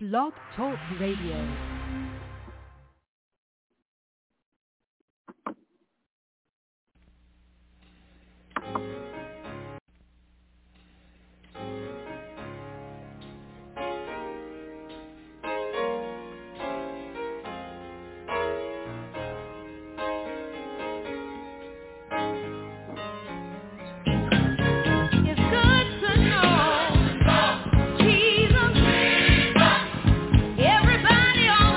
Blog Talk Radio. Everybody on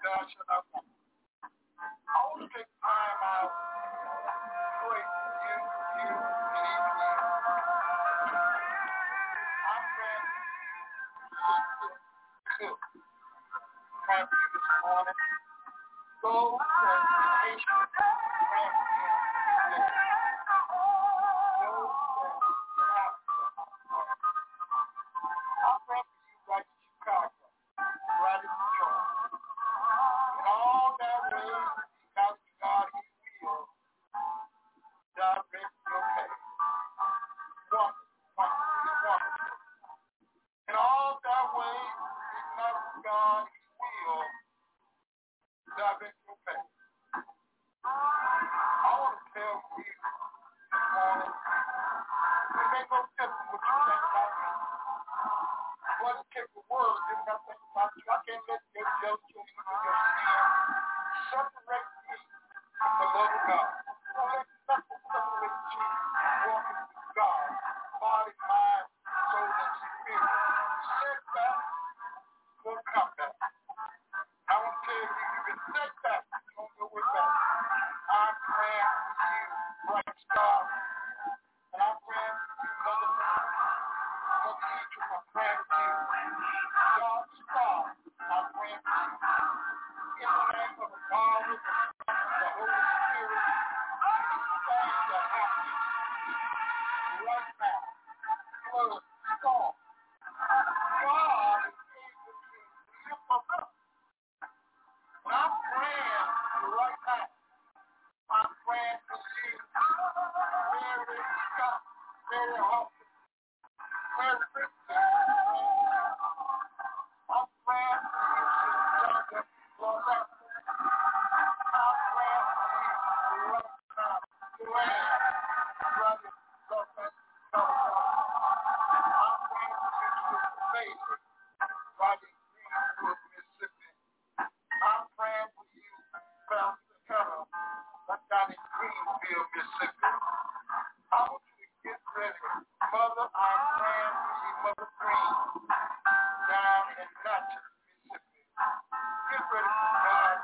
thou shalt not want. I want to take time out to pray for you, and even you. I'm praying to pray for you this morning. Those that are patient, pray for them. Those that have I'm praying for you right in Chicago, right in Detroit. In all that ways, God, He will direct your path. Wonderful. In all that ways, God, He will direct your path. I want to tell you this morning, it ain't no difference what you think about me. But it takes the word, it got to think about you. I can't let your jealousy and your sin separate me from the love of God. Don't let nothing separate you walking with God, body, mind, soul, and spirit. Setback will come back. I want to tell you, you've been set back, you don't know where back. I'm praying for you, bright star, and I'm praying for you, Mother Mary. Mother Teacher, I'm praying for you. God star, I'm praying for you. In the name of the Father, the Son, and the Holy Spirit, things are happening right now. Blood, storm. God is able to lift us up. And I'm praying right now. I'm praying for you, Mary Scott, Mary Hoffman, Mary Christian. I'm praying for you, Sister Los Angeles. I'm praying for you right now, Joanne, Brother Los Angeles, California. I'm praying for you, Sister Bailey, right in Greenwood, Mississippi. I'm praying for you, Pastor Carol, right down in Greenville, Mississippi. I want you to get ready. Mother, I'm praying for you, Mother Green, down in Natchez, Mississippi. Get ready for God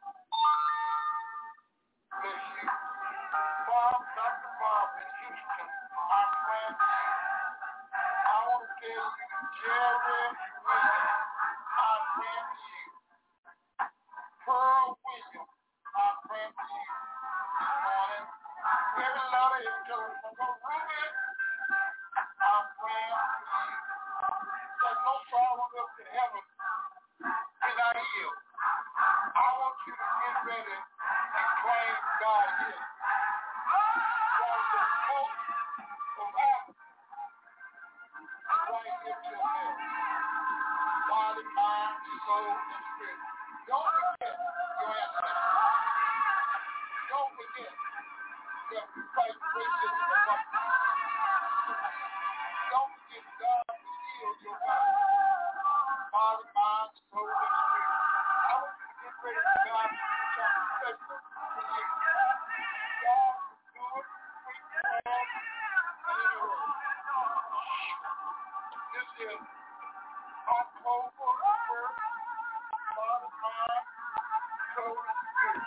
to bless you. Bob, Dr. Bob in Houston, I'm praying for you. I want to tell you, Jerry Williams, I'm praying for you. Pearl Williams, I'm praying for you this morning. Every letter is telling me, Ruby, I'm praying for you. There's no problem up to heaven is not healed. I want you to get ready and claim God here. God is the hope of heaven right here to him. Body, mind, soul, and spirit. Don't forget your ancestors. Don't forget that we fight racism and whiteness. Don't forget God to heal your body, mind, soul, and spirit. I want you to get ready for God to do something special for you. God will do it quick, fast, and in a hurry. This is October 1st, body, mind, soul, and spirit.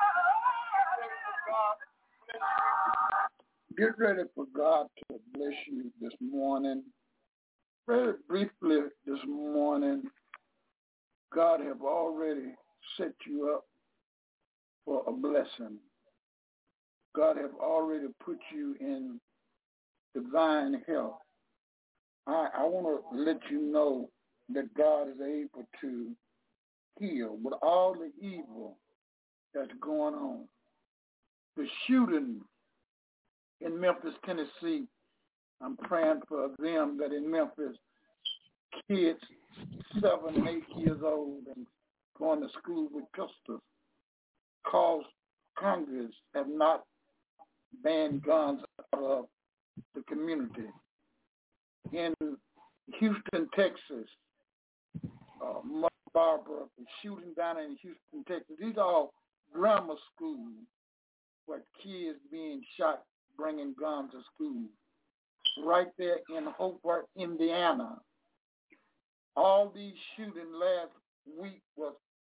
Get ready for God to bless you this morning. Very briefly this morning, God have already set you up for a blessing. God have already put you in divine health. I want to let you know that God is able to heal with all the evil that's going on. The shooting in Memphis, Tennessee, I'm praying for them that in Memphis, kids 7 and 8 years old and going to school with pistols, cause Congress have not banned guns out of the community. In Houston, Texas, Mother Barbara, the shooting down in Houston, Texas, these are all grammar schools where kids being shot bringing guns to school. Right there in Hobart, Indiana, all these shootings last week was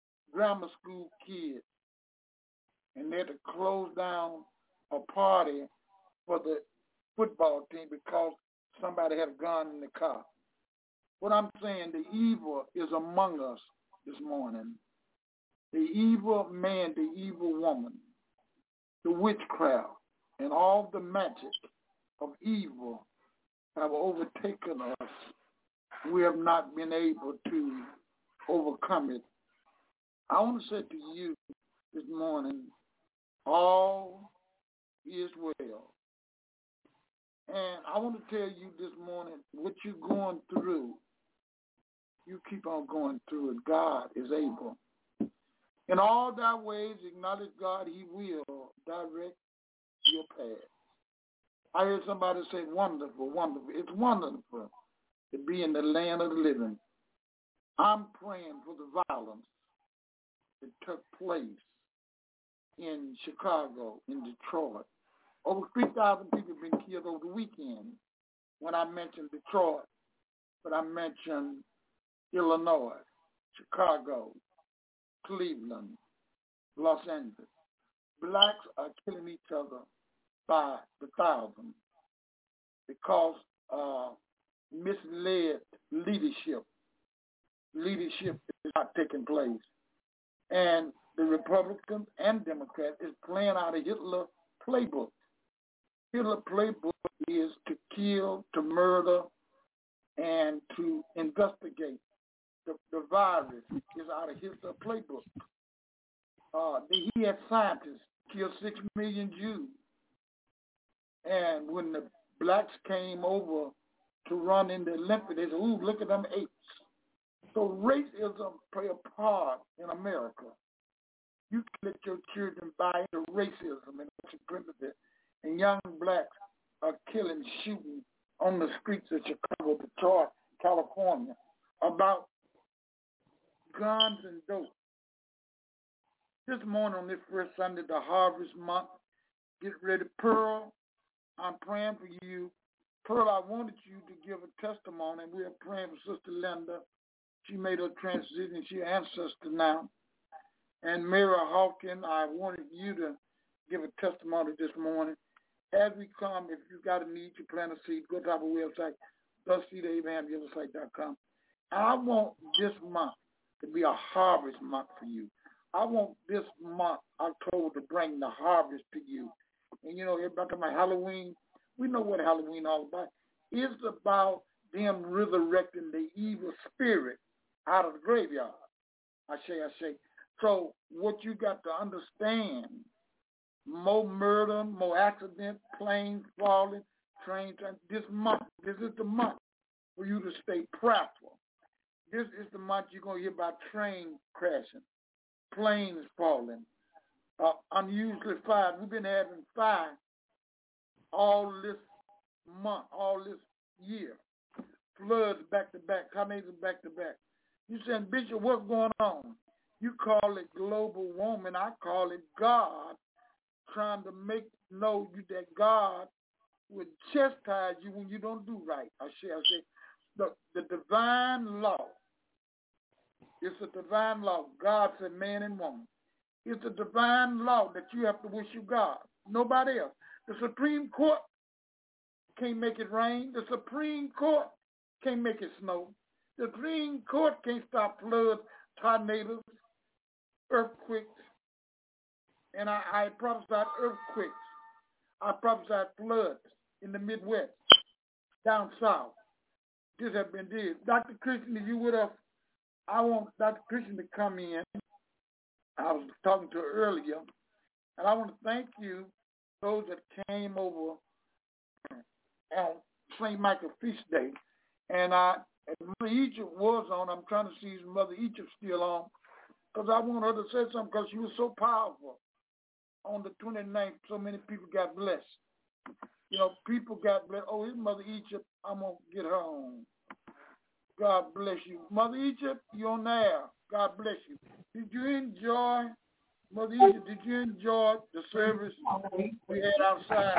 grammar school kids, and they had to close down a party for the football team because somebody had a gun in the car. What I'm saying, the evil is among us this morning. The evil man, the evil woman, the witchcraft, and all the magic of evil have overtaken us. We have not been able to overcome it. I want to say to you this morning, all is well. And I want to tell you this morning, what you're going through, you keep on going through it. God is able. In all thy ways, acknowledge God, he will direct your path. I heard somebody say, wonderful, wonderful. It's wonderful to be in the land of the living. I'm praying for the violence that took place in Chicago, in Detroit. Over 3,000 people have been killed over the weekend when I mentioned Detroit, but I mentioned Illinois, Chicago, Cleveland, Los Angeles. Blacks are killing each other by the thousands because misled leadership is not taking place. And the Republicans and Democrats is playing out a Hitler playbook. Hitler playbook is to kill, to murder, and to investigate. The virus is out of Hitler playbook. He had scientists kill 6 million Jews. And when the blacks came over to run in the Olympics, they said, ooh, look at them apes. So racism play a part in America. You can let your children buy into racism and supremacy. And young blacks are killing, shooting on the streets of Chicago, Detroit, California, about guns and dope. This morning on this first Sunday, the harvest month, get ready. Pearl, I'm praying for you. Pearl, I wanted you to give a testimony. We are praying for Sister Linda. She made her transition. She's an ancestor now. And Mary Hawkins, I wanted you to give a testimony this morning. As we come, if you got a need to plant a seed, go to our website, theseedabrahamgiversite.com. I want this month to be a harvest month for you. I want this month, October, to bring the harvest to you. And you know, everybody talking about Halloween. We know what Halloween all about. It's about them resurrecting the evil spirit out of the graveyard. I say. So what you got to understand, more murder, more accidents, planes falling, trains. This month, this is the month for you to stay prayerful. This is the month you're going to hear about trains crashing, planes falling, unusually fire. We've been having fire all this month, all this year. Floods back to back, tornadoes back to back. You saying, Bishop, what's going on? You call it global warming. I call it God trying to make know you that God will chastise you when you don't do right. I say, the divine law. It's a divine law. God said man and woman. It's a divine law that you have to worship God. Nobody else. The Supreme Court can't make it rain. The Supreme Court can't make it snow. The Supreme Court can't stop floods, tornadoes, earthquakes. And I prophesied earthquakes. I prophesied floods in the Midwest, down south. This has been did. Dr. Christian, if you would have, I want Dr. Christian to come in. I was talking to her earlier. And I want to thank you, those that came over on St. Michael Feast Day. And Mother Egypt was on. I'm trying to see if Mother Egypt still on. Because I want her to say something because she was so powerful. On the 29th, so many people got blessed. You know, people got blessed. Oh, here's Mother Egypt. I'm going to get her on. God bless you. Mother Egypt, you're on there. God bless you. Did you enjoy, Mother Egypt, did you enjoy the service we had outside?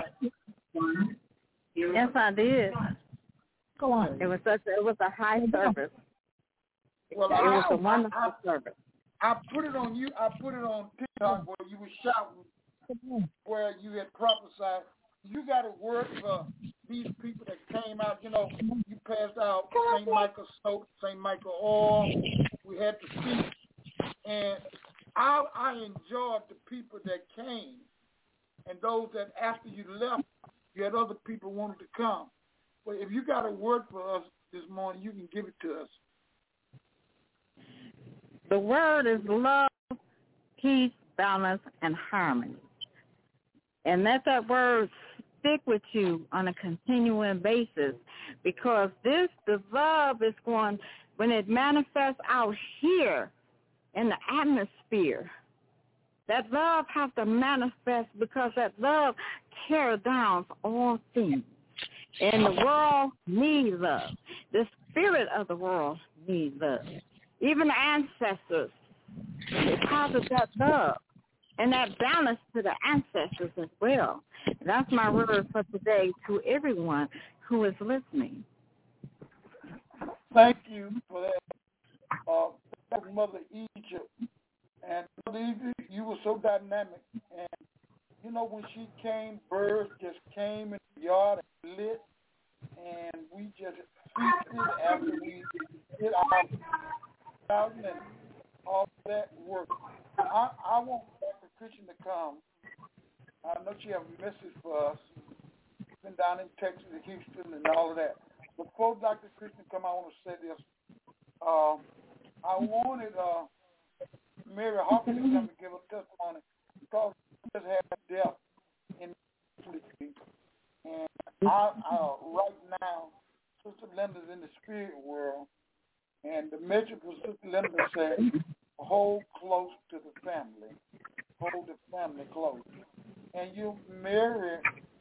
Yes, I did. Go on. It was a high service. Well, it was a wonderful service. I put it on you. I put it on TikTok where you were shouting, where you had prophesied. You got a word for these people that came out. You know, you passed out St. Michael soap, St. Michael oil. We had the feast, and I enjoyed the people that came, and those that after you left, you had other people wanted to come. But if you got a word for us this morning, you can give it to us. The word is love, peace, balance, and harmony. And let that word stick with you on a continuing basis, because the love is going, when it manifests out here in the atmosphere, that love has to manifest, because that love tears down all things. And the world needs love. The spirit of the world needs love. Even the ancestors, because of that love and that balance to the ancestors as well. That's my word for today to everyone who is listening. Thank you for that, Mother Egypt. And Mother Egypt, you were so dynamic. And, you know, when she came, birds just came in the yard and lit. And we just feasted after we did our shouting and all that work. I want Dr. Christian to come. I know she has a message for us. She's been down in Texas and Houston and all of that. Before Dr. Christian come, I want to say this. I wanted Mary Hawkins to come and give a testimony, because she just had death in ministry. And right now, Sister Linda's in the spirit world, and the message for Sister Linda said, hold close to the family. Hold the family close. And you marry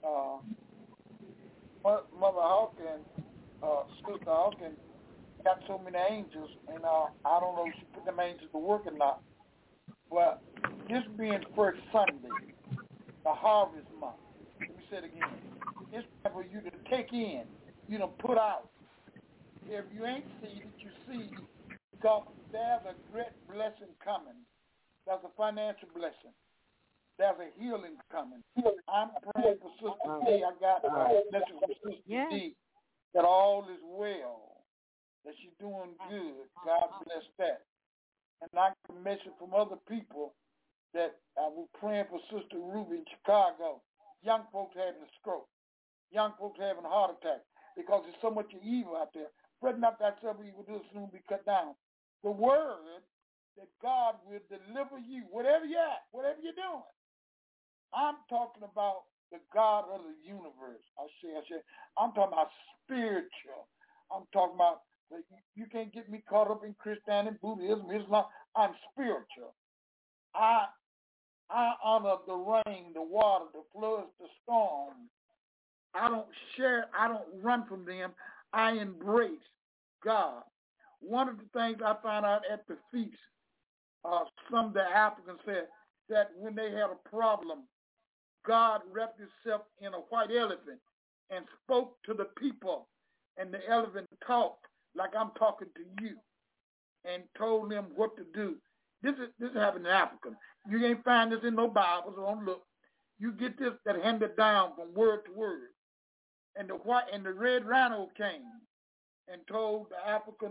Mother Hawkins, Sister Hawkins, got so many angels, and I don't know if she put them angels to work or not. But this being first Sunday, the harvest month, let me say it again. It's time for you to take in, you know, put out. If you ain't seen it, you see, because there's a great blessing coming. There's a financial blessing. There's a healing coming. I'm praying for Sister D. I got a message from Sister D that all is well, that she's doing good. God bless that. And I got a message from other people that I was praying for Sister Ruby in Chicago. Young folks having a stroke. Young folks having a heart attack, because there's so much evil out there. Fret not thyself, evil do soon be cut down. The word that God will deliver you, whatever you're at, whatever you're doing. I'm talking about the God of the universe. I say. I'm talking about spiritual. I'm talking about, you can't get me caught up in Christianity, Buddhism, Islam. I'm spiritual. I honor the rain, the water, the floods, the storms. I don't run from them. I embrace God. One of the things I found out at the feast, some of the Africans said that when they had a problem, God wrapped himself in a white elephant and spoke to the people, and the elephant talked like I'm talking to you and told them what to do. This happened in Africa. You ain't find this in no Bible, so don't look. You get this that handed down from word to word. And the red rhino came and told the African,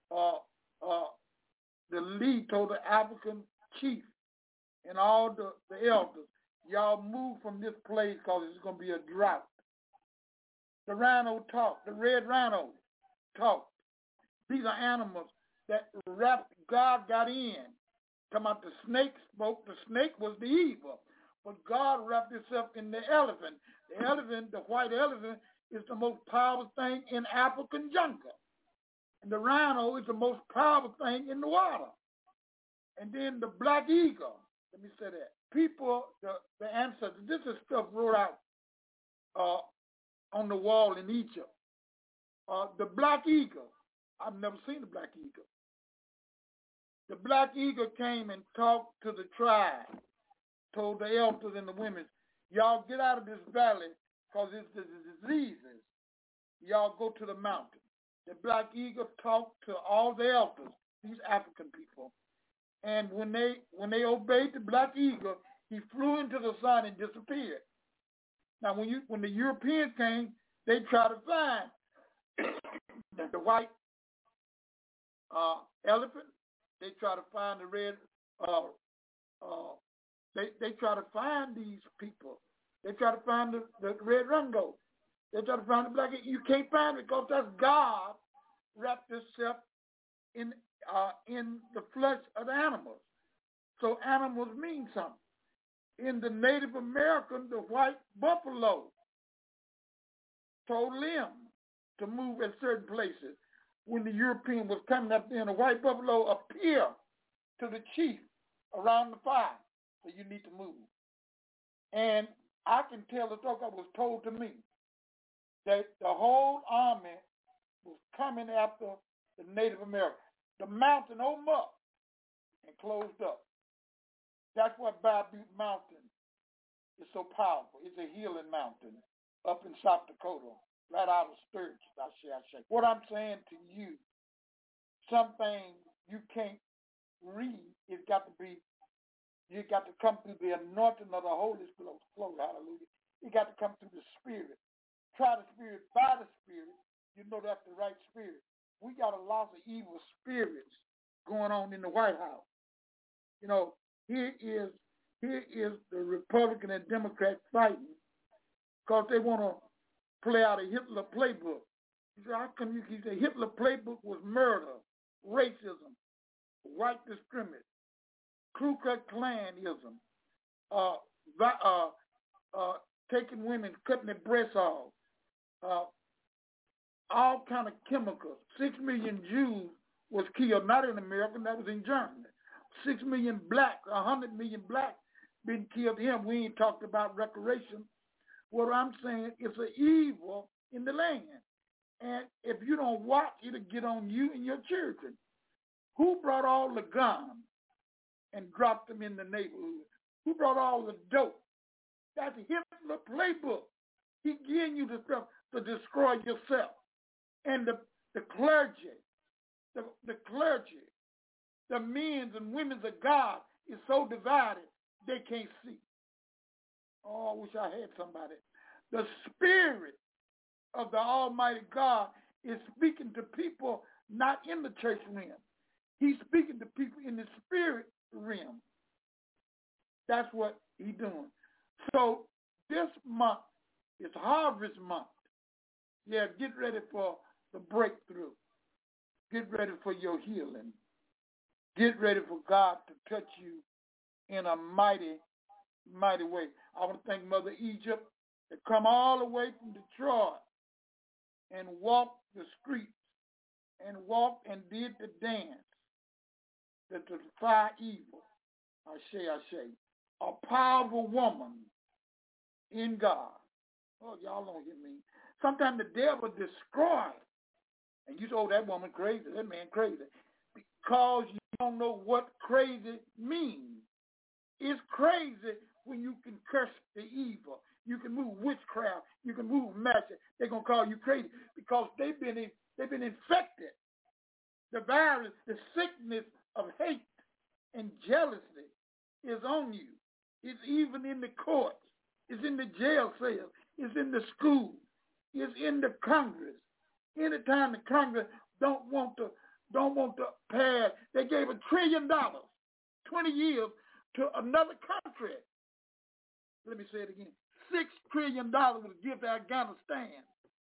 the lead told the African chief and all the elders, y'all move from this place because it's going to be a drought. The rhino talked. The red rhino talked. These are animals that God got in. Talking about the snake spoke. The snake was the evil. But God wrapped himself in the elephant. The elephant, the white elephant, is the most powerful thing in African jungle. And the rhino is the most powerful thing in the water. And then the black eagle, let me say that. People, the ancestors, this is stuff wrote out on the wall in Egypt. The black eagle, I've never seen the black eagle. The black eagle came and talked to the tribe, told the elders and the women, y'all get out of this valley because it's the diseases. Y'all go to the mountain. The black eagle talked to all the elders, these African people, And when they obeyed the black eagle, he flew into the sun and disappeared. Now, when the Europeans came, they tried to find the white elephant. They tried to find the red. They try to find these people. They try to find the red rungo. They try to find the black. You can't find it because that's God wrapped itself in the flesh of the animals. So animals mean something. In the Native American, the white buffalo told them to move at certain places. When the European was coming up there, and the white buffalo appeared to the chief around the fire. So you need to move. And I can tell the talk was told to me that the whole army was coming after the Native Americans. The mountain opened up and closed up. That's why Bayou Butte Mountain is so powerful. It's a healing mountain up in South Dakota, right out of Sturgis, I say. What I'm saying to you, something you can't read, you got to come through the anointing of the Holy Ghost. Hallelujah. You got to come through the Spirit. Try the Spirit by the Spirit. You know that's the right spirit. We got a lot of evil spirits going on in the White House. You know, here is the Republican and Democrat fighting because they want to play out a Hitler playbook. You say, how come you say Hitler playbook was murder, racism, white discrimination, Ku Klux Klanism, taking women, cutting their breasts off, all kind of chemicals. 6 million Jews was killed, not in America, that was in Germany. 6 million blacks, 100 million blacks been killed here. We ain't talked about reparation. What I'm saying is an evil in the land. And if you don't watch, it'll get on you and your children. Who brought all the guns and dropped them in the neighborhood? Who brought all the dope? That's a Hitler playbook. He giving you the stuff to destroy yourself. And the clergy, the clergy, the men and women of God is so divided they can't see. Oh, I wish I had somebody. The Spirit of the Almighty God is speaking to people not in the church realm. He's speaking to people in the spirit realm. That's what he's doing. So this month is Harvest Month. Yeah, get ready for the breakthrough. Get ready for your healing. Get ready for God to touch you in a mighty, mighty way. I want to thank Mother Egypt that come all the way from Detroit and walked the streets and walked and did the dance to defy evil. Ashe. A powerful woman in God. Oh, y'all don't hear me. Sometimes the devil destroys. And you say, oh, that woman crazy, that man crazy. Because you don't know what crazy means. It's crazy when you can curse the evil. You can move witchcraft. You can move magic. They're going to call you crazy because they've been infected. The virus, the sickness of hate and jealousy is on you. It's even in the courts. It's in the jail cells. It's in the schools. It's in the Congress. Anytime the Congress don't want to pass, they gave $1 trillion, 20 years to another country. Let me say it again. $6 trillion was given to Afghanistan.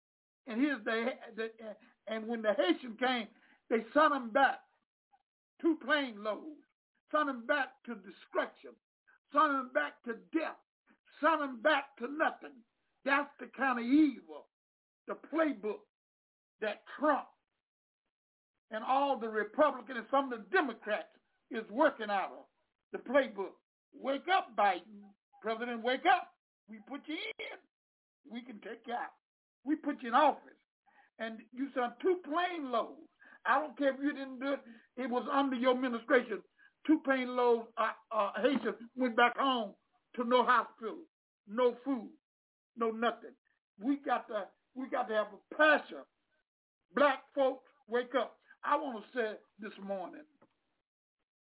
And and when the Haitians came, they sent them back 2 plane loads, sent them back to destruction, sent them back to death, sent them back to nothing. That's the kind of evil, the playbook that Trump and all the Republicans and some of the Democrats is working out of. The playbook. Wake up, Biden. President, wake up. We put you in. We can take you out. We put you in office. And you sent 2 plane loads. I don't care if you didn't do it. It was under your administration. 2 plane loads Haitians went back home to no hospital, no food, no nothing. We got to have a passion. Black folks, wake up. I want to say this morning,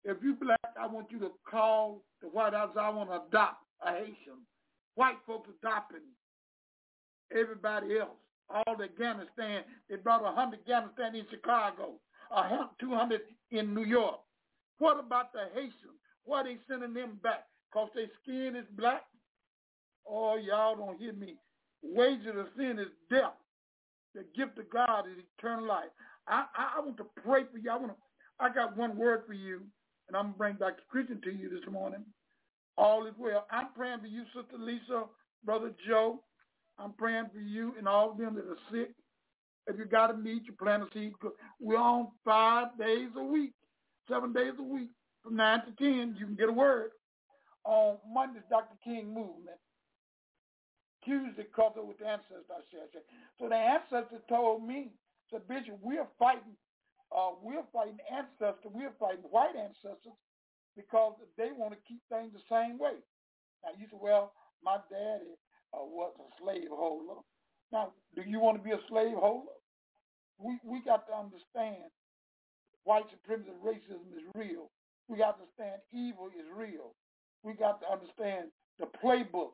If you black, I want you to call the White House. I want to adopt a Haitian. White folks adopting everybody else. All the Afghanistan, they brought 100 Afghanistan in Chicago, 200 in New York. What about the Haitians? Why are they sending them back? Because their skin is black? Oh, y'all don't hear me. Wages of sin is death. The gift of God is eternal life. I want to pray for you. I got one word for you, and I'm going to bring Dr. Christian to you this morning. All is well. I'm praying for you, Sister Lisa, Brother Joe. I'm praying for you and all of them that are sick. If you got a need, you plant a seed. We're on 5 days a week, 7 days a week. From 9 to 10, you can get a word. On Monday's Dr. King movement. Tuesday, cover with the ancestors, I said. So the ancestors told me, said, Bishop, we're fighting ancestors, we're fighting white ancestors because they want to keep things the same way. Now you say, well, my daddy was a slave holder. Now, do you want to be a slave holder? We got to understand white supremacy racism is real. We got to understand evil is real. We got to understand the playbook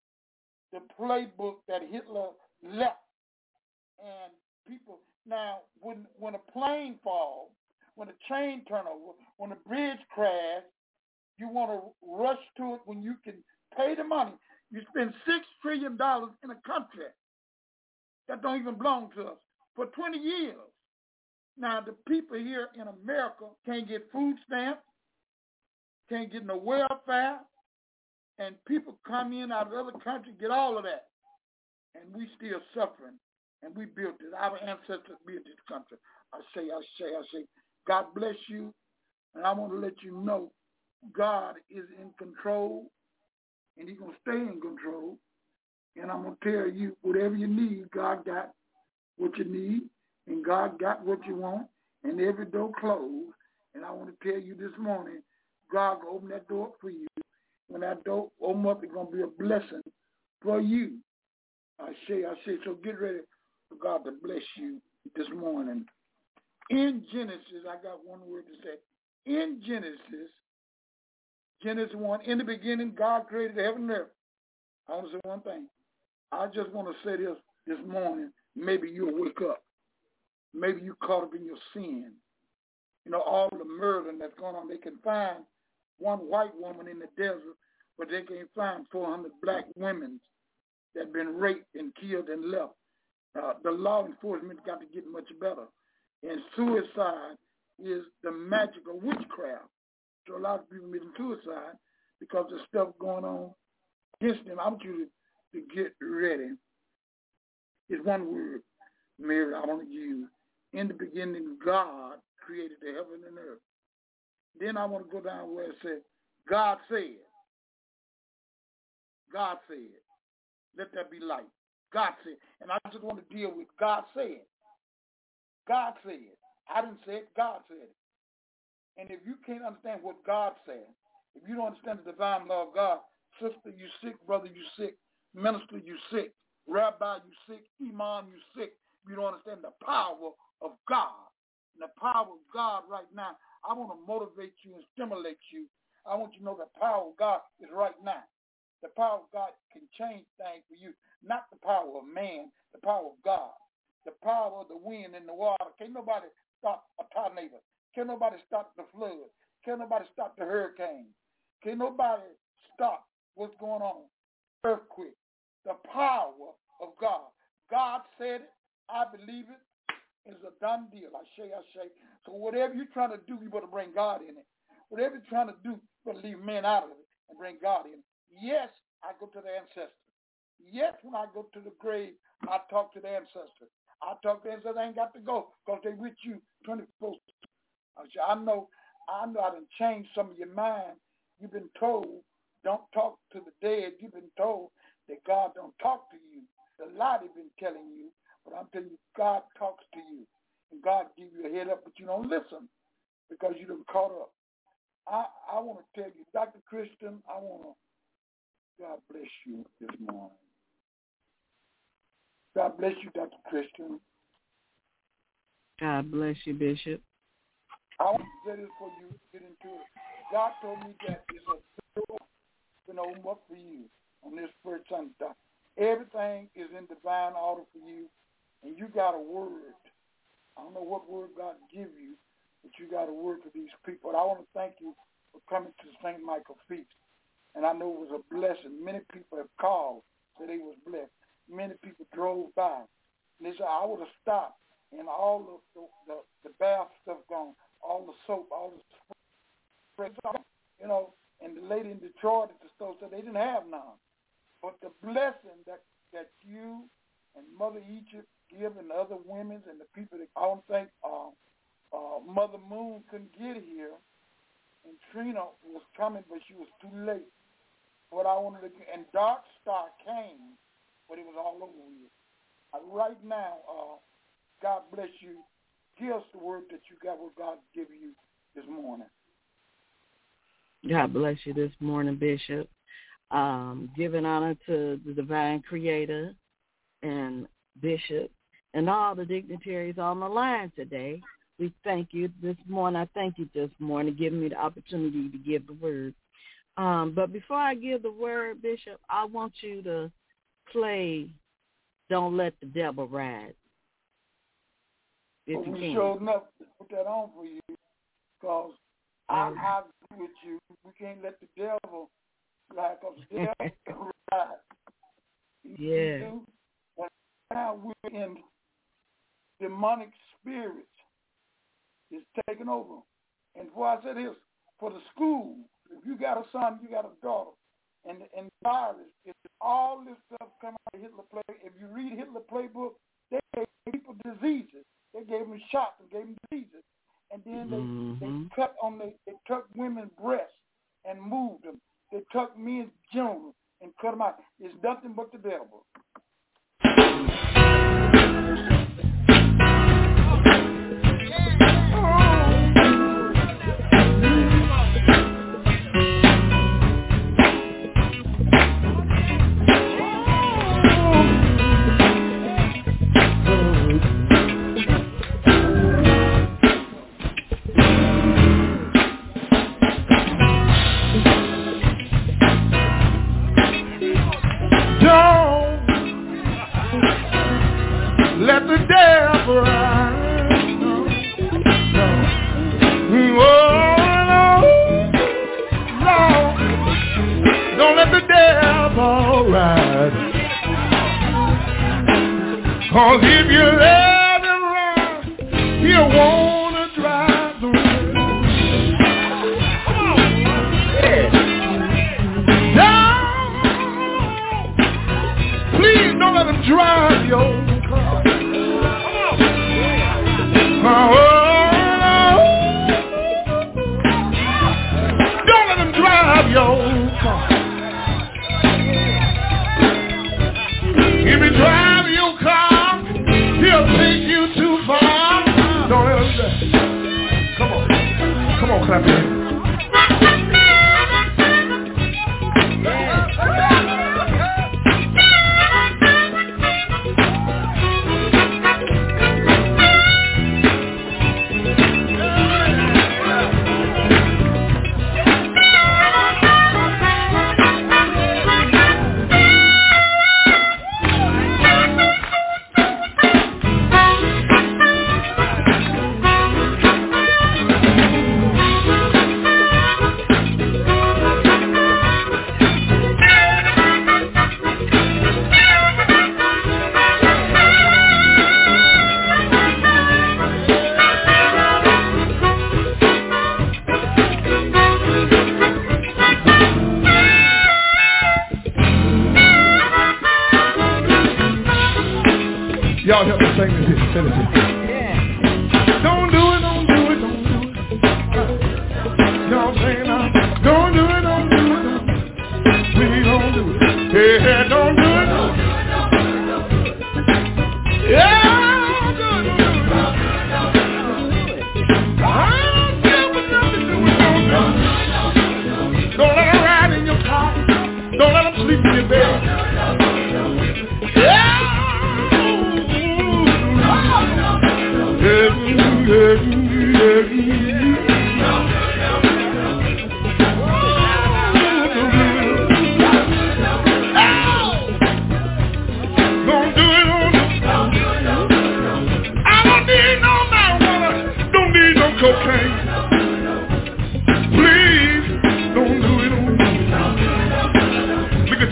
that Hitler left. And people, now, when a plane falls, when a train turn over, when a bridge crash, you want to rush to it when you can pay the money. You spend $6 trillion in a country that don't even belong to us for 20 years. Now, the people here in America can't get food stamps, can't get no welfare, and people come in out of other countries, get all of that. And we still suffering. And we built it. Our ancestors built this country. I say, God bless you. And I want to let you know God is in control, and he's going to stay in control. And I'm going to tell you, whatever you need, God got what you need, and God got what you want, and every door closed. And I want to tell you this morning, God will open that door for you. When that door open up, it's going to be a blessing for you. I say, so get ready for God to bless you this morning. In Genesis, I got one word to say. In Genesis 1, in the beginning, God created the heaven and earth. I want to say one thing. I just want to say this morning. Maybe you'll wake up. Maybe you caught up in your sin. You know, all the murdering that's going on. They can find one white woman in the desert, but they can't find 400 black women that have been raped and killed and left. The law enforcement got to get much better. And suicide is the magic of witchcraft. So a lot of people committing suicide because of stuff going on against them. I want you to get ready. It's one word, Mary, I want to use. In the beginning, God created the heaven and earth. Then I want to go down where it says, God said. God said. Let there be light. God said. And I just want to deal with God said. God said. I didn't say it. God said it. And if you can't understand what God said, if you don't understand the divine law of God, sister, you sick, brother, you sick, minister, you sick, rabbi, you sick, imam, you sick. You don't understand the power of God. And the power of God right now, I want to motivate you and stimulate you. I want you to know the power of God is right now. The power of God can change things for you. Not the power of man, the power of God. The power of the wind and the water. Can't nobody stop a tornado. Can't nobody stop the flood. Can't nobody stop the hurricane. Can't nobody stop what's going on. Earthquake. The power of God. God said it. I believe it. It's a done deal. I say. So whatever you're trying to do, you better bring God in it. Whatever you're trying to do, you better leave men out of it and bring God in it. Yes, I go to the ancestors. Yes, when I go to the grave, I talk to the ancestors. I talk to the ancestors. I ain't got to go because they with you 24/7. I know I done changed some of your mind. You've been told, don't talk to the dead. You've been told that God don't talk to you. The lie they've been telling you. But I'm telling you, God talks to you. And God gives you a head up, but you don't listen because you done caught up. I want to tell you, Dr. Christian, God bless you this morning. God bless you, Dr. Christian. God bless you, Bishop. I want to say this before you get into it. God told me that it's a door been opened up for you on this first Sunday. Everything is in divine order for you, and you got a word. I don't know what word God give you, but you got a word for these people. And I want to thank you for coming to St. Michael Feast. And I know it was a blessing. Many people have called, said they was blessed. Many people drove by. And they said, I would have stopped, and all the bath stuff gone, all the soap, all the spray, you know, and the lady in Detroit at the store said they didn't have none. But the blessing that you and Mother Egypt give and the other women and the people that I don't think Mother Moon couldn't get here, and Trina was coming, but she was too late. What I wanted to do, and Dark Star came, but it was all over with. Right now, God bless you. Give us the word that you got, what God gave you this morning. God bless you this morning, Bishop. Giving honor to the divine creator and Bishop and all the dignitaries on the line today. We thank you this morning. I thank you this morning, giving me the opportunity to give the word. But before I give the word, Bishop, I want you to play Don't Let the Devil Ride. If you can. Sure enough to put that on for you, because I agree with you. We can't let the devil ride, because the devil can ride. Yeah. And now we're in demonic spirits. It's taking over. And before I said this, for the school, if you got a son, you got a daughter, and the virus, if all this stuff come out of Hitler play, if you read Hitler playbook, they gave people diseases. They gave them shots and gave them diseases. And then they took women's breasts and moved them. They took men's genitals and cut them out. It's nothing but the devil. Let the devil ride. No. Don't let the devil ride. 'Cause if you let him ride, he'll wanna drive the way. Please don't let him drive your car. Don't let him drive your car. If he drive your car, he'll take you too far. Don't let him drive. Come on, clap your hands. Y'all help me sing this. Sing this. Don't do it. Y'all sing now. Don't do it. We don't do it. Yeah, don't do it. Yeah, don't do it. I don't care what nothing to do with. Don't let them ride in your car. Don't let them sleep in your bed. Yeah. Yeah.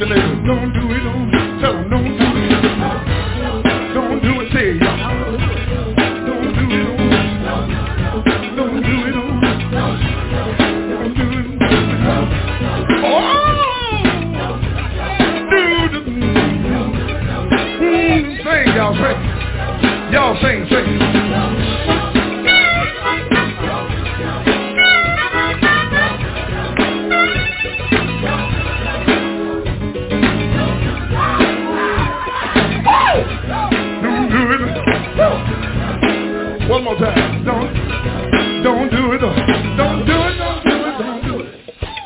your neighbor, don't do it, don't. Tell them, don't do it. Don't do it, say y'all. Don't do it, don't. Don't do it, don't. Don't do it, don't. Oh! Do the... Sing, y'all, sing. Y'all sing, sing. One more time. Don't do it. Don't do it. Don't do it.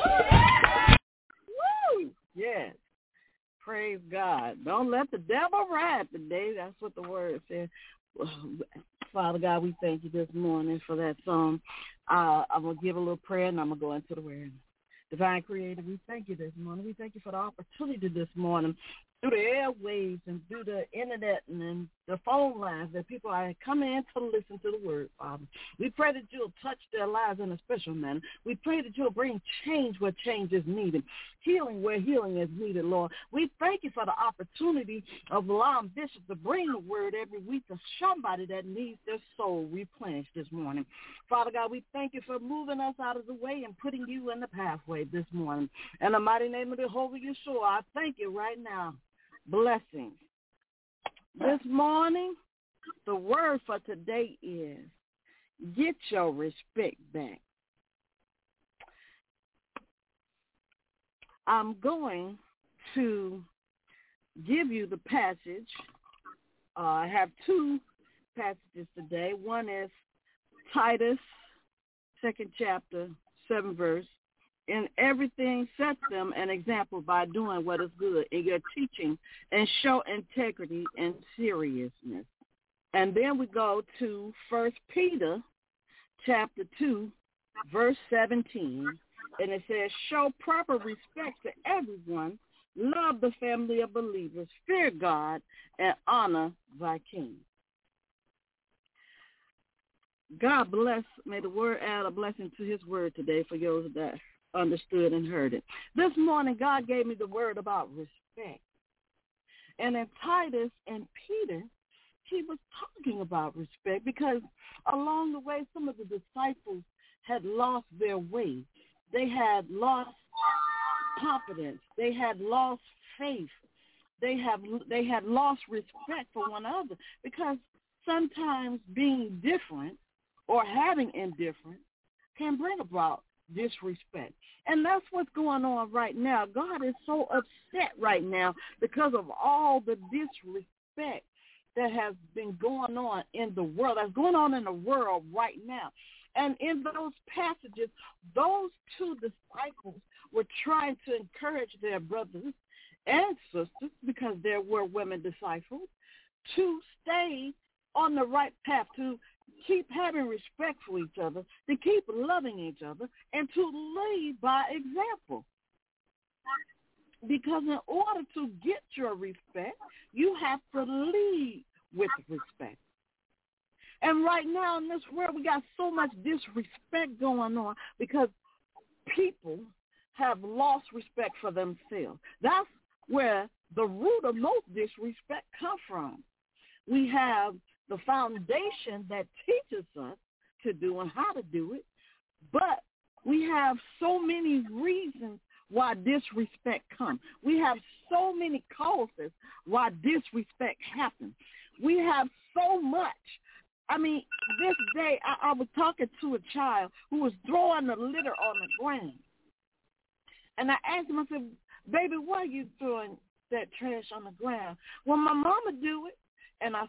Woo! Yes. Praise God. Don't let the devil ride today. That's what the word says. Father God, we thank you this morning for that song. I'm going to give a little prayer and I'm going to go into the word. Divine Creator, we thank you this morning. We thank you for the opportunity this morning through the airwaves and through the internet and the phone lines that people are coming in to listen to the word, Father. We pray that you'll touch their lives in a special manner. We pray that you'll bring change where change is needed, healing where healing is needed, Lord. We thank you for the opportunity of allowing Bishop to bring the word every week to somebody that needs their soul replenished this morning. Father God, we thank you for moving us out of the way and putting you in the pathway this morning. In the mighty name of Jehovah Yeshua, I thank you right now. Blessings. This morning, the word for today is get your respect back. I'm going to give you the passage. I have two passages today. One is Titus, 2nd chapter, 7th verse. In everything, set them an example by doing what is good in your teaching and show integrity and seriousness. And then we go to 1 Peter chapter 2, verse 17. And it says, show proper respect to everyone, love the family of believers, fear God, and honor thy king. God bless. May the word add a blessing to his word today for those that understood and heard it. This morning, God gave me the word about respect. And in Titus and Peter, he was talking about respect because along the way, some of the disciples had lost their way. They had lost confidence. They had lost faith. They had lost respect for one another because sometimes being different or having indifference can bring about disrespect. And that's what's going on right now. God is so upset right now because of all the disrespect that has been going on in the world, that's going on in the world right now. And in those passages, those two disciples were trying to encourage their brothers and sisters, because there were women disciples, to stay on the right path, to keep having respect for each other, to keep loving each other, and to lead by example. Because in order to get your respect, you have to lead with respect. And right now in this world, we got so much disrespect going on because people have lost respect for themselves. That's where the root of most disrespect comes from. We have the foundation that teaches us to do and how to do it, but we have so many reasons why disrespect comes. We have so many causes why disrespect happens. We have so much. I mean, this day I was talking to a child who was throwing the litter on the ground. And I asked him, I said, baby, why are you throwing that trash on the ground? Well, my mama do it. And I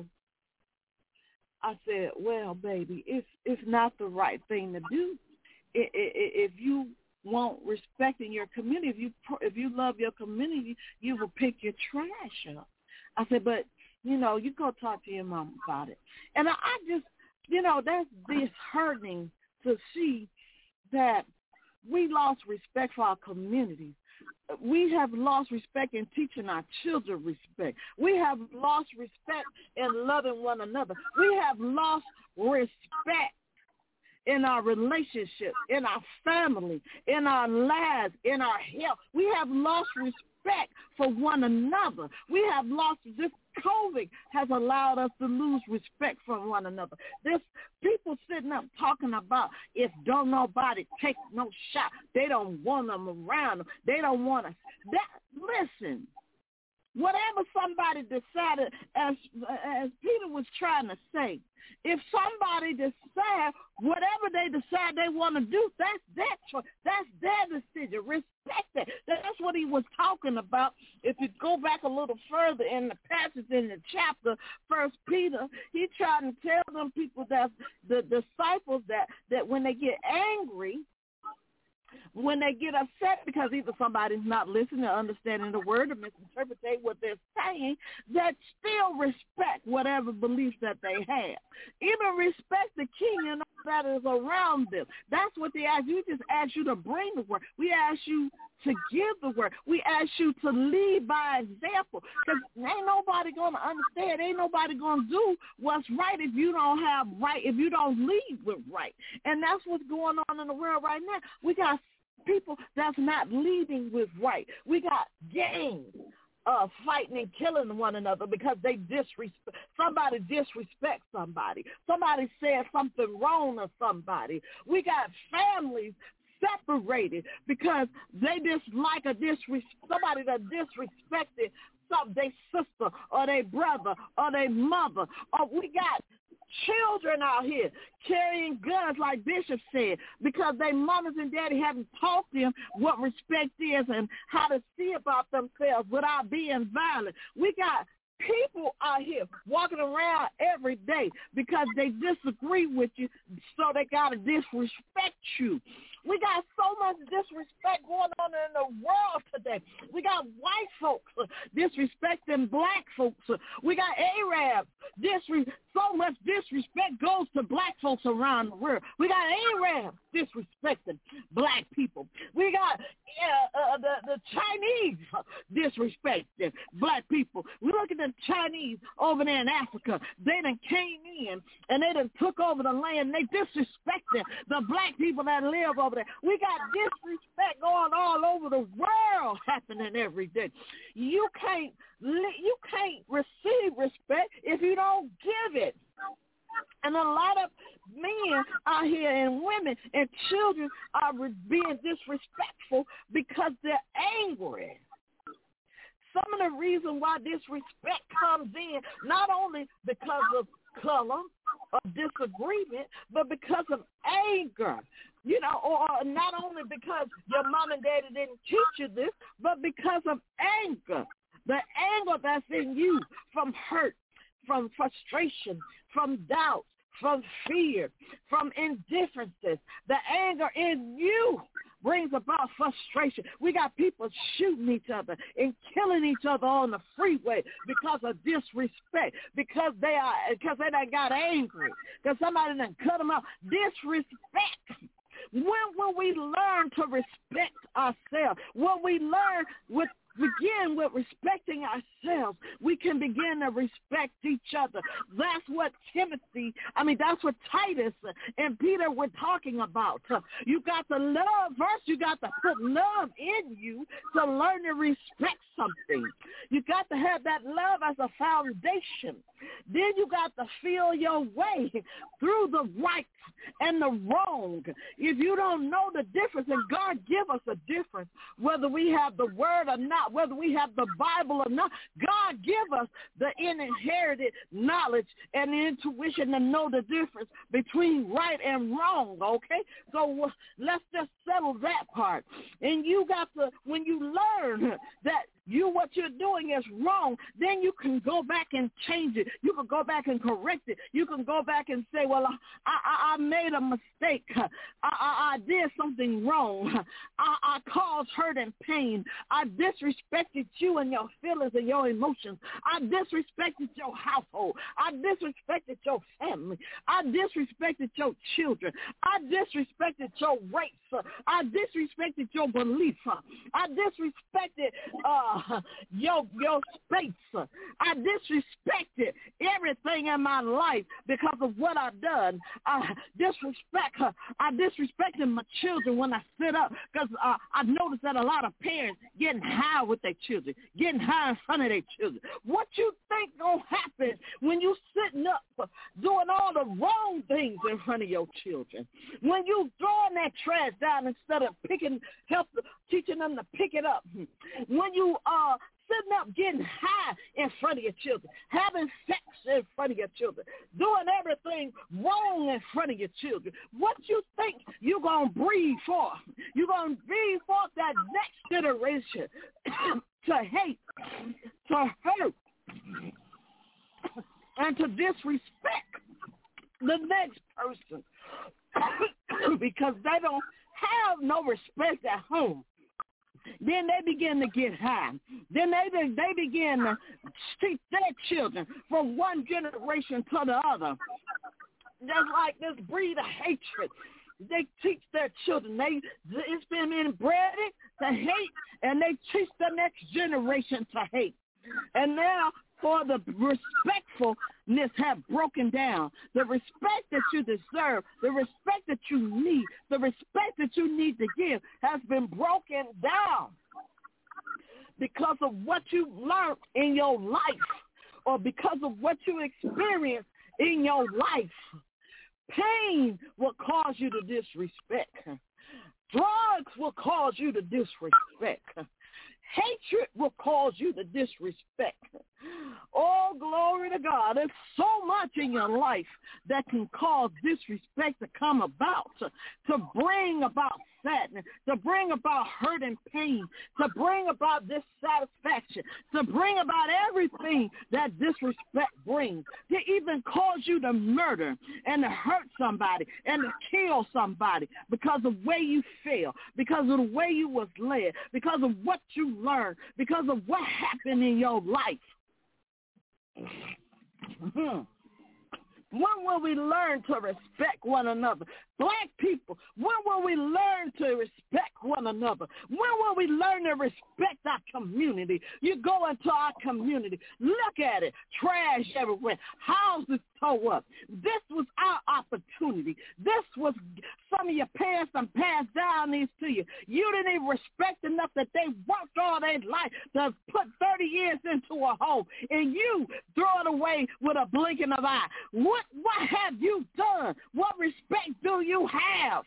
said, well, baby, it's not the right thing to do. If you want respect in your community, if you love your community, you will pick your trash up. I said, but, you go talk to your mom about it. And I just, that's disheartening to see that we lost respect for our communities. We have lost respect in teaching our children respect. We have lost respect in loving one another. We have lost respect in our relationships, in our family, in our lives, in our health. We have lost respect for one another. We have lost, this COVID has allowed us to lose respect for one another. This people sitting up talking about if don't nobody take no shot, they don't want them around them. They don't want us. Listen, whatever somebody decided, as Peter was trying to say, if somebody decides whatever they decide they want to do, that's their choice. That's their decision. Respect it. That's what he was talking about. If you go back a little further in the passage in the chapter, 1 Peter, he tried to tell them people, that the disciples, that when they get angry, when they get upset because either somebody's not listening or understanding the word or misinterpreting what they're saying, that still respect whatever beliefs that they have. Even respect the king and all that is around them. That's what they ask. We just ask you to bring the word. We ask you to give the word. We ask you to lead by example, because ain't nobody going to understand. Ain't nobody going to do what's right if you don't have right, if you don't lead with right. And that's what's going on in the world right now. We got people that's not leading with right. We got gangs fighting and killing one another because they somebody disrespects somebody. Somebody said something wrong to somebody. We got families separated because they dislike somebody that disrespected their sister or their brother or their mother. Or we got children out here carrying guns, like Bishop said, because their mamas and daddy haven't taught them what respect is and how to see about themselves without being violent. We got people out here walking around every day because they disagree with you, so they got to disrespect you. We got so much disrespect going on in the world today. We got white folks disrespecting black folks. We got Arabs. So much disrespect goes to black folks around the world. We got Arabs disrespecting black people. We got the Chinese disrespecting black people. We look at the Chinese over there in Africa. They done came in and they done took over the land. They disrespecting the black people that live over there. We got disrespect going all over the world happening every day. You can't receive respect if you don't give it. And a lot of men out here and women and children are being disrespectful because they're angry. Some of the reason why disrespect comes in, not only because of color or disagreement, but because of anger. You know, or not only because your mom and daddy didn't teach you this, but because of anger. The anger that's in you from hurt, from frustration, from doubt, from fear, from indifferences. The anger in you brings about frustration. We got people shooting each other and killing each other on the freeway because of disrespect, because they done got angry, because somebody done cut them out. Disrespect. When will we learn to respect ourselves? When we begin with respecting ourselves, we can begin to respect each other. That's what Titus and Peter were talking about. You got to love. First, you got to put love in you to learn to respect something. You got to have that love as a foundation. Then you got to feel your way through the right and the wrong. If you don't know the difference, and God give us a difference, whether we have the word or not, whether we have the Bible or not, God give us the inherited knowledge and the intuition to know the difference between right and wrong, okay? So let's just settle that part. And you got to, when you learn that what you're doing is wrong, then you can go back and change it. You can go back and correct it. You can go back and say, well, I made a mistake. I did something wrong. I caused hurt and pain. I disrespected you and your feelings and your emotions. I disrespected your household. I disrespected your family. I disrespected your children. I disrespected your race. I disrespected your belief. I disrespected your space. I disrespected everything in my life because of what I've done. I disrespect her. I disrespected my children when I sit up because I noticed that a lot of parents getting high with their children, getting high in front of their children. What you think gonna happen when you sitting up doing all the wrong things in front of your children? When you throwing that trash down instead of teaching them to pick it up. When you sitting up getting high in front of your children, having sex in front of your children, doing everything wrong in front of your children. What you think you're going to breed forth? You're going to breed forth that next generation to hate, to hurt, and to disrespect the next person because they don't have no respect at home. Then they begin to get high. Then they begin to teach their children from one generation to the other. Just like this breed of hatred. They teach their children. It's been inbred to hate, and they teach the next generation to hate. And now, for the respectfulness have broken down, the respect that you deserve, the respect that you need, the respect that you need to give has been broken down because of what you learned in your life or because of what you experienced in your life. Pain will cause you to disrespect. Drugs will cause you to disrespect. Hatred will cause you to disrespect. Oh, glory to God. There's so much in your life that can cause disrespect to come about, to bring about sadness, to bring about hurt and pain, to bring about dissatisfaction, to bring about everything that disrespect brings, to even cause you to murder and to hurt somebody and to kill somebody because of the way you feel, because of the way you was led, because of what you learned, because of what happened in your life. When will we learn to respect one another? Black people, when will we learn to respect one another? When will we learn to respect our community? You go into our community, look at it, trash everywhere, houses tore up. This was our opportunity. This was some of your parents and passed down these to you. You didn't even respect enough that they worked all their life to put 30 years into a home, and you throw it away with a blinking of eye. What have you done? What respect do you have?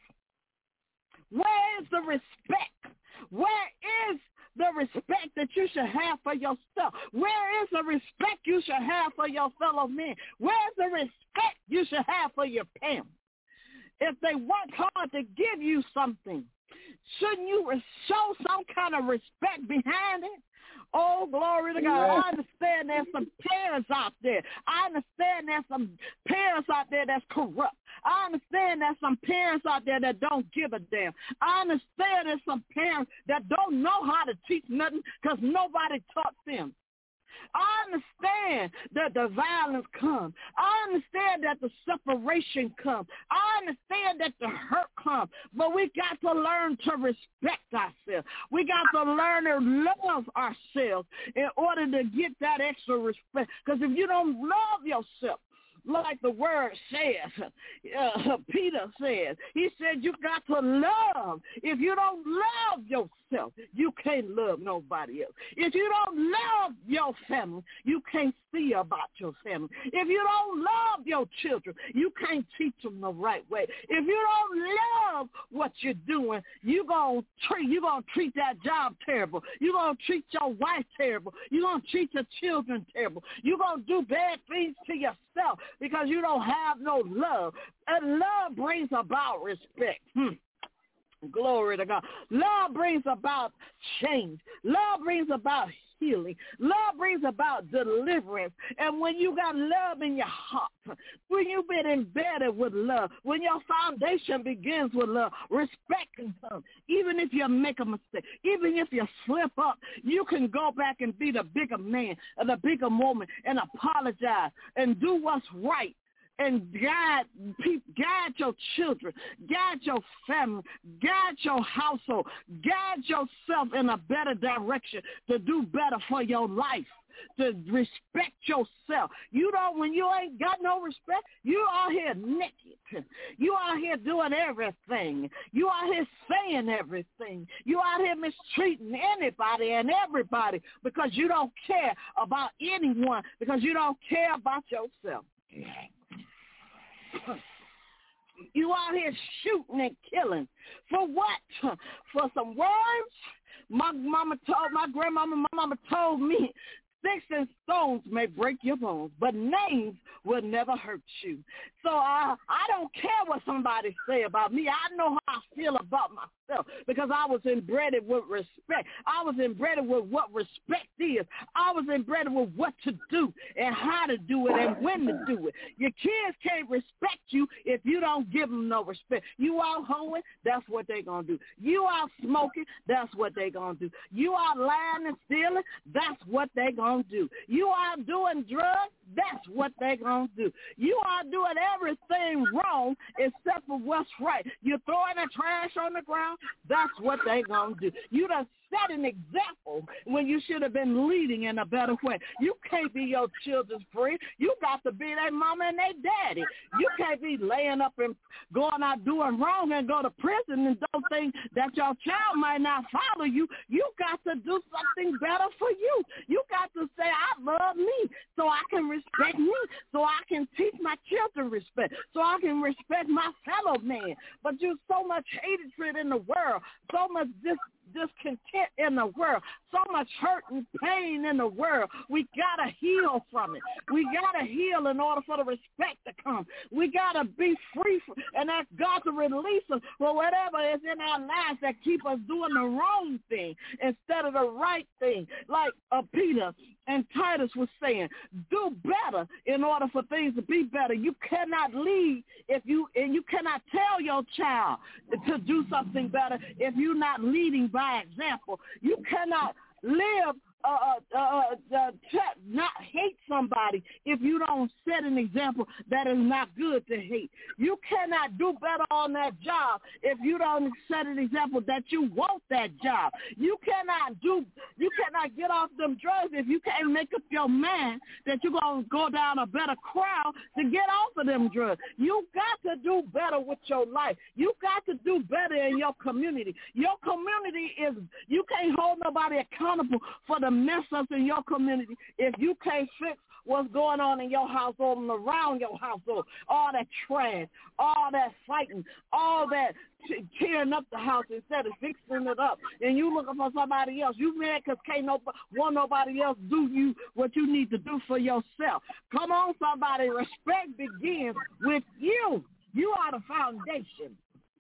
Where is the respect? Where is the respect that you should have for yourself? Where is the respect you should have for your fellow men? Where's the respect you should have for your parents? If they work hard to give you something, shouldn't you show some kind of respect behind it? Oh, glory to God. I understand there's some parents out there. I understand there's some parents out there that's corrupt. I understand there's some parents out there that don't give a damn. I understand there's some parents that don't know how to teach nothing because nobody taught them. I understand that the violence comes. I understand that the separation comes. I understand that the hurt comes. But we got to learn to respect ourselves. We got to learn to love ourselves in order to get that extra respect. Because if you don't love yourself, like the word says, Peter says, he said you got to love. If you don't love yourself, you can't love nobody else. If you don't love your family, you can't see about your family. If you don't love your children, you can't teach them the right way. If you don't love what you're doing, you're gonna treat that job terrible. You're going to treat your wife terrible. You're going to treat your children terrible. You're going to do bad things to yourself because you don't have no love. And love brings about respect. Glory to God. Love brings about change. Love brings about healing. Love brings about deliverance. And when you got love in your heart, when you've been embedded with love, when your foundation begins with love, respect can come. Even if you make a mistake, even if you slip up, you can go back and be the bigger man and the bigger woman and apologize and do what's right and guide your children, guide your family, guide your household, guide yourself in a better direction to do better for your life, to respect yourself. You know, when you ain't got no respect, you out here naked. You out here doing everything. You out here saying everything. You out here mistreating anybody and everybody because you don't care about anyone, because you don't care about yourself. You out here shooting and killing. For what? For some words? My grandmama told me, sticks and stones may break your bones, but names will never hurt you. So I don't care what somebody say about me. I know how I feel about myself because I was inbred with respect. I was inbred with what respect is. I was inbred with what to do and how to do it and when to do it. Your kids can't respect you if you don't give them no respect. You out hoeing, that's what they going to do. You out smoking, that's what they going to do. You out lying and stealing, that's what they going to do. You out doing drugs, that's what they going to do. You are doing everything wrong except for what's right. You're throwing the trash on the ground, that's what they going to do. You done set an example when you should have been leading in a better way. You can't be your children's friend. You got to be their mama and their daddy. You can't be laying up and going out doing wrong and go to prison and don't think that your child might not follow you. You got to do something better for you. You got to say, I love me so I can respect me, so I can teach my children respect, so I can respect my fellow man. But there's so much hatred in the world, so much discontent in the world, so much hurt and pain in the world. We got to heal from it. We got to heal in order for the respect to come. We got to be free and ask God to release us for whatever is in our lives that keep us doing the wrong thing instead of the right thing. Like Peter and Titus was saying, do better in order for things to be better. You cannot lead and you cannot tell your child to do something better if you're not leading by example. You cannot live not hate somebody if you don't set an example that is not good to hate. You cannot do better on that job if you don't set an example that you want that job. You cannot get off them drugs if you can't make up your mind that you're going to go down a better crowd to get off of them drugs. You got to do better with your life. You got to do better in your community. Your community you can't hold nobody accountable for the mess ups in your community if you can't fix what's going on in your household and around your household. All that trash, all that fighting, all that tearing up the house instead of fixing it up. And you looking for somebody else. You mad because can't nobody else do you what you need to do for yourself. Come on, somebody. Respect begins with you. You are the foundation.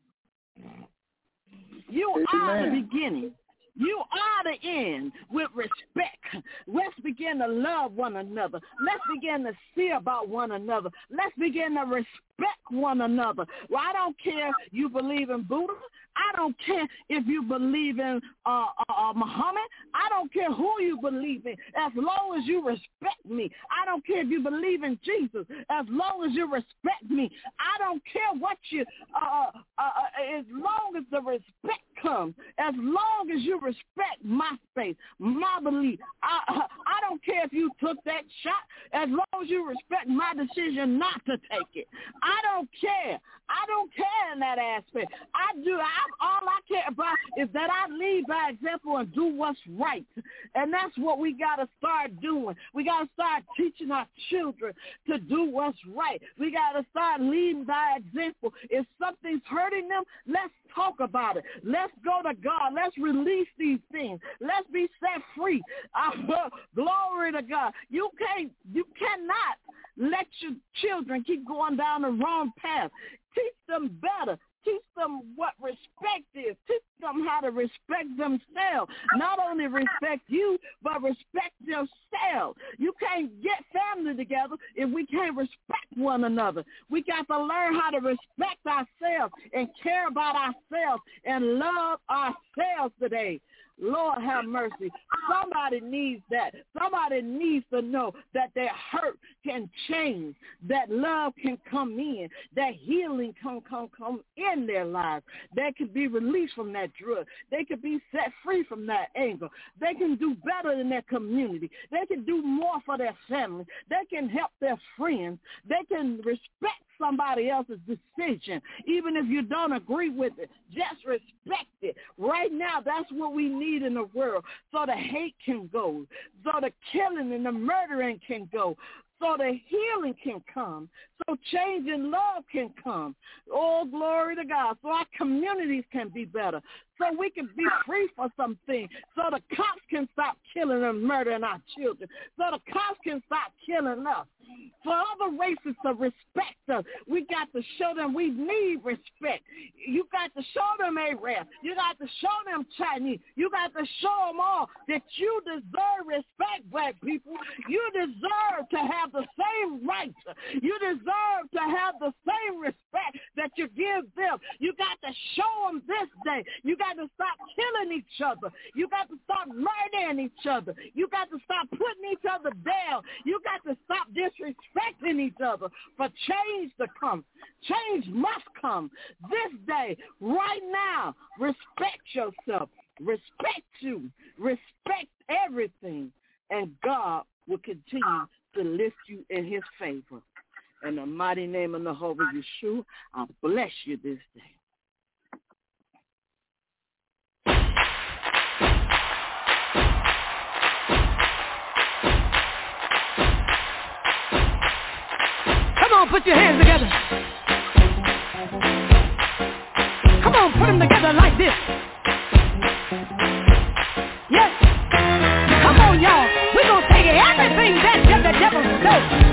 You are the beginning. You are the end with respect. Let's begin to love one another. Let's begin to see about one another. Let's begin to respect one another. Well, I don't care if you believe in Buddha. I don't care if you believe in Muhammad. I don't care who you believe in, as long as you respect me. I don't care if you believe in Jesus, as long as you respect me. I don't care what you, as long as the respect comes, as long as you respect my faith, my belief. I don't care if you took that shot, as long as you respect my decision not to take it. I don't care. I don't care in that aspect. All I care about is that I lead by example and do what's right. And that's what we got to start doing. We got to start teaching our children to do what's right. We got to start leading by example. If something's hurting them, let's talk about it. Let's go to God. Let's release these things. Let's be set free. Glory to God. You cannot let your children keep going down the wrong path. Teach them better. Teach them what respect is. Teach them how to respect themselves. Not only respect you, but respect yourself. You can't get family together if we can't respect one another. We got to learn how to respect ourselves and care about ourselves and love ourselves today. Lord have mercy. Somebody needs that. Somebody needs to know that their hurt can change, that love can come in, that healing can come in their lives. They can be released from that drug. They can be set free from that anger. They can do better in their community. They can do more for their family. They can help their friends. They can respect somebody else's decision, even if you don't agree with it. Just respect it. Right now, that's what we need in the world, so the hate can go, so the killing and the murdering can go, so the healing can come, so change and love can come. Oh, glory to God. So our communities can be better, so we can be free for something, so the cops can stop killing and murdering our children, so the cops can stop killing us. For other races to respect us, we got to show them we need respect. You got to show them Arab. You got to show them Chinese. You got to show them all that you deserve respect, black people. You deserve to have the same rights. You deserve to have the same respect that you give them. You got to show them this day. You got to stop killing each other. You got to stop murdering each other. You got to stop putting each other down. You got to stop disrespecting each other for change to come. Change must come this day, right now. Respect yourself. Respect you. Respect everything. And God will continue to lift you in his favor. In the mighty name of Jehovah Yeshua, I bless you this day. Come on, put your hands together. Come on, put them together like this. Yes. Come on, y'all. We're going to take everything that the devil stole.